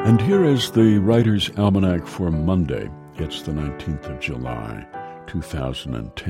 And here is the Writer's Almanac for Monday. It's the 19th of July, 2010.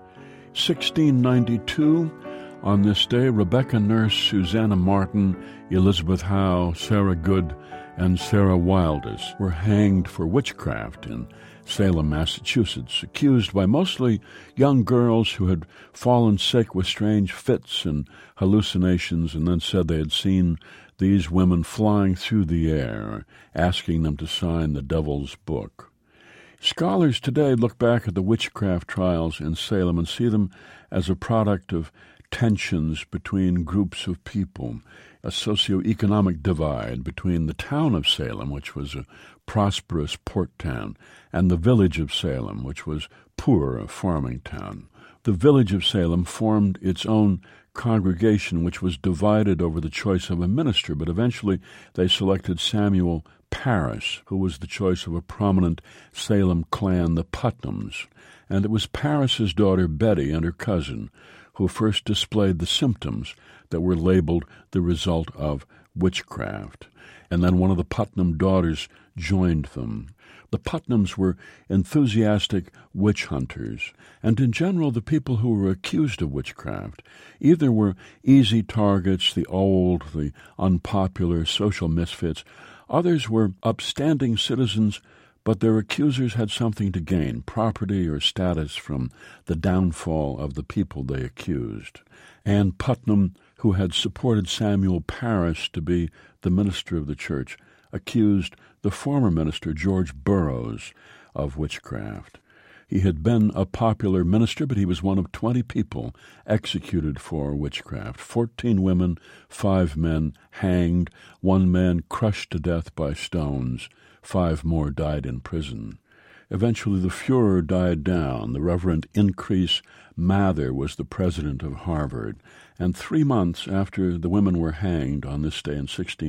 1692, on this day, Rebecca Nurse, Susanna Martin, Elizabeth Howe, Sarah Good, and Sarah Wildis were hanged for witchcraft in Salem, Massachusetts, accused by mostly young girls who had fallen sick with strange fits and hallucinations and then said they had seen these women flying through the air, asking them to sign the devil's book. Scholars today look back at the witchcraft trials in Salem and see them as a product of tensions between groups of people, a socioeconomic divide between the town of Salem, which was a prosperous port town, and the village of Salem, which was poor, a farming town. The village of Salem formed its own congregation, which was divided over the choice of a minister, but eventually they selected Samuel Parris, who was the choice of a prominent Salem clan, the Putnams. And it was Parris's daughter Betty and her cousin who first displayed the symptoms that were labeled the result of witchcraft. And then one of the Putnam daughters joined them. The Putnams were enthusiastic witch hunters, and in general the people who were accused of witchcraft either were easy targets, the old, the unpopular, social misfits. Others were upstanding citizens, but their accusers had something to gain, property or status from the downfall of the people they accused. Anne Putnam, who had supported Samuel Parris to be the minister of the church, accused the former minister, George Burroughs, of witchcraft. He had been a popular minister, but he was one of 20 people executed for witchcraft. 14 women, 5 men hanged, 1 man crushed to death by stones, 5 more died in prison. Eventually the furor died down. The Reverend Increase Mather was the president of Harvard, and 3 months after the women were hanged on this day in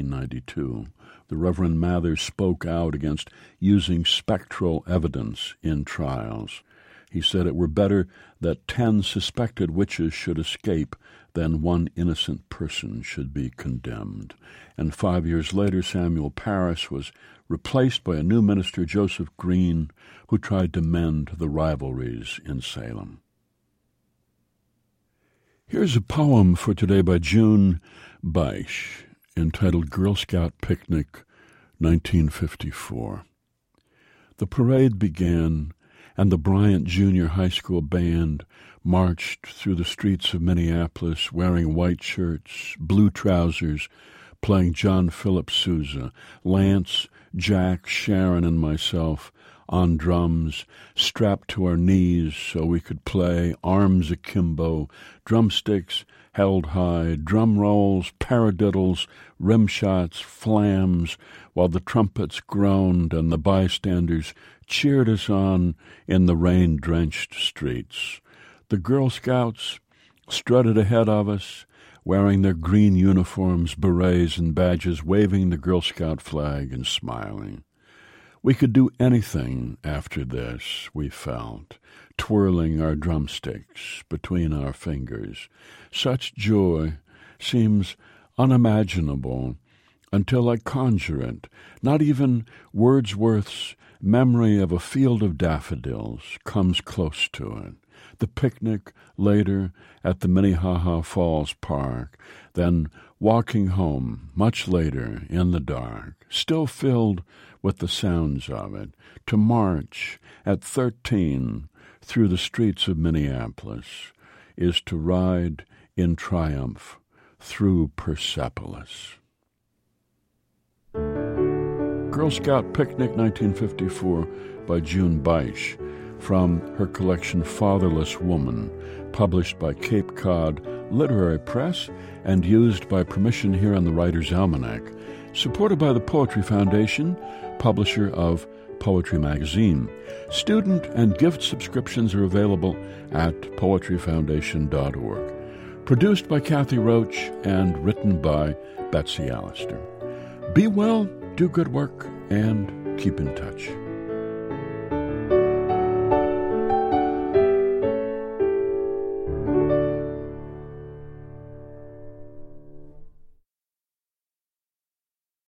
1692, the Reverend Mather spoke out against using spectral evidence in trials. He said it were better that 10 suspected witches should escape than 1 innocent person should be condemned. And 5 years later, Samuel Parris was replaced by a new minister, Joseph Green, who tried to mend the rivalries in Salem. Here's a poem for today by June Beisch, entitled Girl Scout Picnic, 1954. The parade began, and the Bryant Junior High School band marched through the streets of Minneapolis wearing white shirts, blue trousers, playing John Philip Sousa, Lance, Jack, Sharon, and myself on drums, strapped to our knees so we could play, arms akimbo, drumsticks held high, drum rolls, paradiddles, rim shots, flams, while the trumpets groaned and the bystanders cheered us on in the rain-drenched streets. The Girl Scouts strutted ahead of us, wearing their green uniforms, berets, and badges, waving the Girl Scout flag and smiling. We could do anything after this, we felt, twirling our drumsticks between our fingers. Such joy seems unimaginable until I conjure it. Not even Wordsworth's memory of a field of daffodils comes close to it. The picnic later at the Minnehaha Falls Park, then walking home much later in the dark, still filled with the sounds of it, to march at 13 through the streets of Minneapolis is to ride in triumph through Persepolis. Girl Scout Picnic, 1954, by June Beisch, from her collection Fatherless Woman, published by Cape Cod Literary Press and used by permission here on the Writer's Almanac, supported by the Poetry Foundation, publisher of Poetry Magazine. Student and gift subscriptions are available at poetryfoundation.org. Produced by Kathy Roach and written by Betsy Allister. Be well, do good work, and keep in touch.